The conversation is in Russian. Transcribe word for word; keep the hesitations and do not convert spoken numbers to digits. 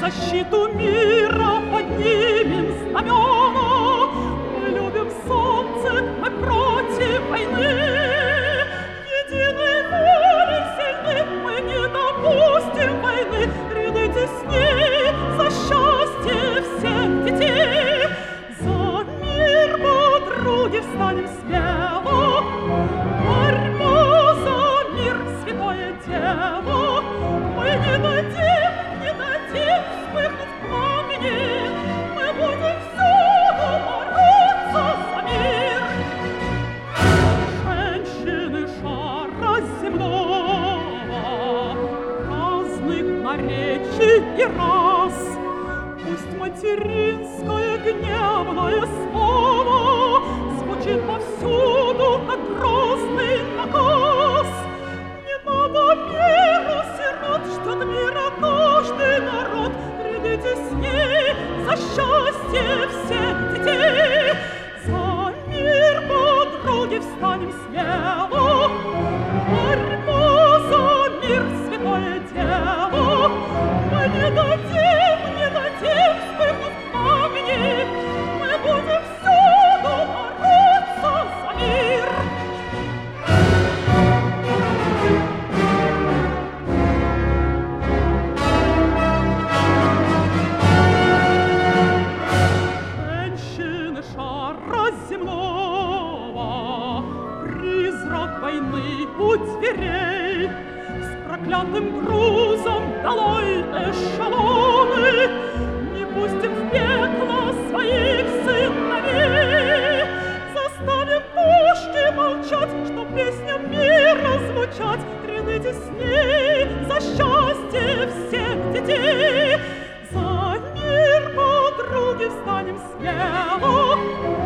защиту мира поднимем знамена. Мы любим солнце, мы против войны. Единой волей сильны, мы не допустим войны. Ряды тесней за счастье всех детей. За мир, подруги, встанем смело. Борьба за мир, святое дело. Мы не дадим, не дадим вспыхнуть пламени. Мы будем всюду бороться за мир. Женщины шара земного, разных наречий и рас, пусть материнское гневное слово звучит повсюду, как грозный наказ. Не надо миру сирот, ждет мира каждый народ. Ряды тесней за счастье всех детей. За мир, подруги, встанем смело. Борьба за мир, святое дело. Мы не дадим, не дадим вспыхнуть пламени. Мы будем всюду бороться за мир. Женщины шара земного, призрак войны у дверей, с проклятым грузом долой эшелоны. Не пустим в пекло своих сыновей. Заставим пушки молчать, чтоб песням мира звучать. Ряды тесней за счастье всех детей. За мир, подруги, встанем смело.